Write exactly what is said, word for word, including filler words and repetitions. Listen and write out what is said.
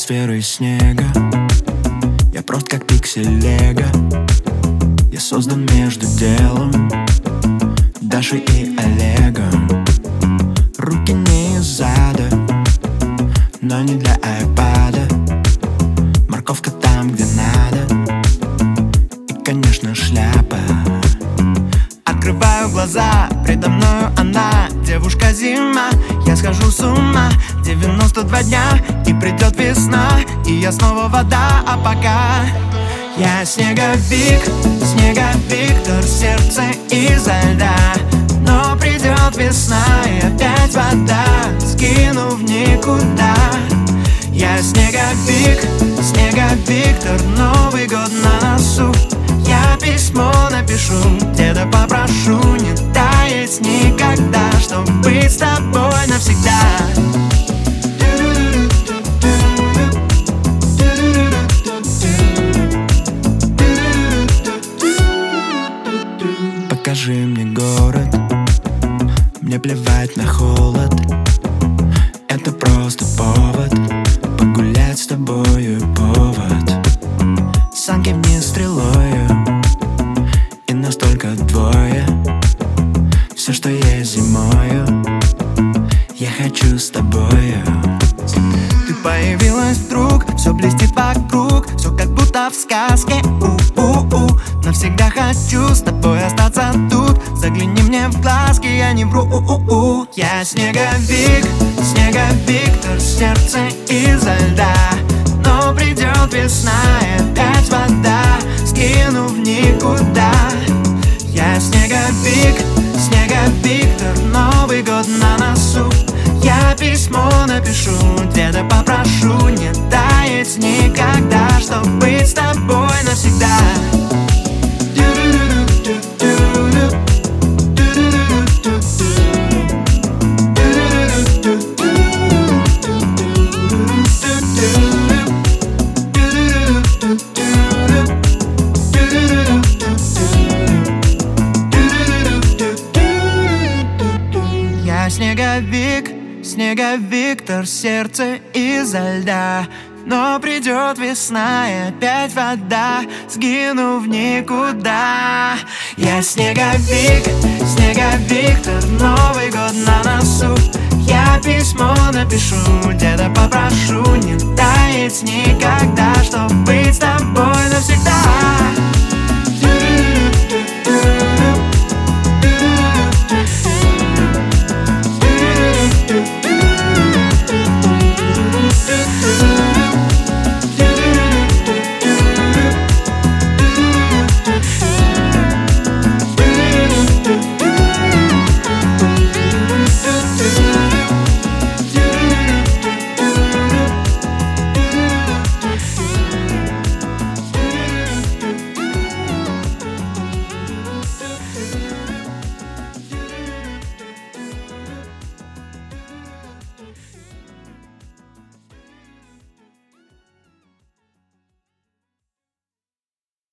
сферы снега. Я прост как пиксель лего. Я создан между делом Дашей и Олегом. Руки не из зада, но не для айпада. Морковка там, где надо, и, конечно, шляпа. Открываю глаза, предо мною она, девушка зима. Я схожу с ума, девяносто два дня, и придет весна, и я снова вода. А пока я снеговик, снеговик, тор сердце изо льда. Но придет весна, и опять вода, скину в никуда. Я снеговик, снеговик, тор, Новый год на носу. Я письмо напишу, деда попрошу не таять никогда, чтоб быть с тобой навсегда. Покажи мне город, мне плевать на холод. Это просто повод погулять с тобою, повод. Санки вниз стрелою, и настолько двое. Все, что есть зимою, я хочу с тобою. Ты появилась вдруг, все блестит вокруг, все как будто в сказке. У-у-у, навсегда хочу с тобой остаться тут. Загляни мне в глазки, я не вру. У-у-у. Я снеговик, снеговик, тор сердце изо льда. Но придет весна, и опять вода, скину в никуда. Я снеговик, снеговик, тор, Новый год на носу. Я письмо напишу, деда попрошу не таять никогда, чтоб быть с тобой навсегда. Я снеговик, снеговик, тор сердце изо льда. Но придет весна, и опять вода, сгину в никуда. Я снеговик, снеговик, тор, Новый год на носу. Я письмо напишу, деда попрошу не таять никогда, чтоб быть с тобой навсегда.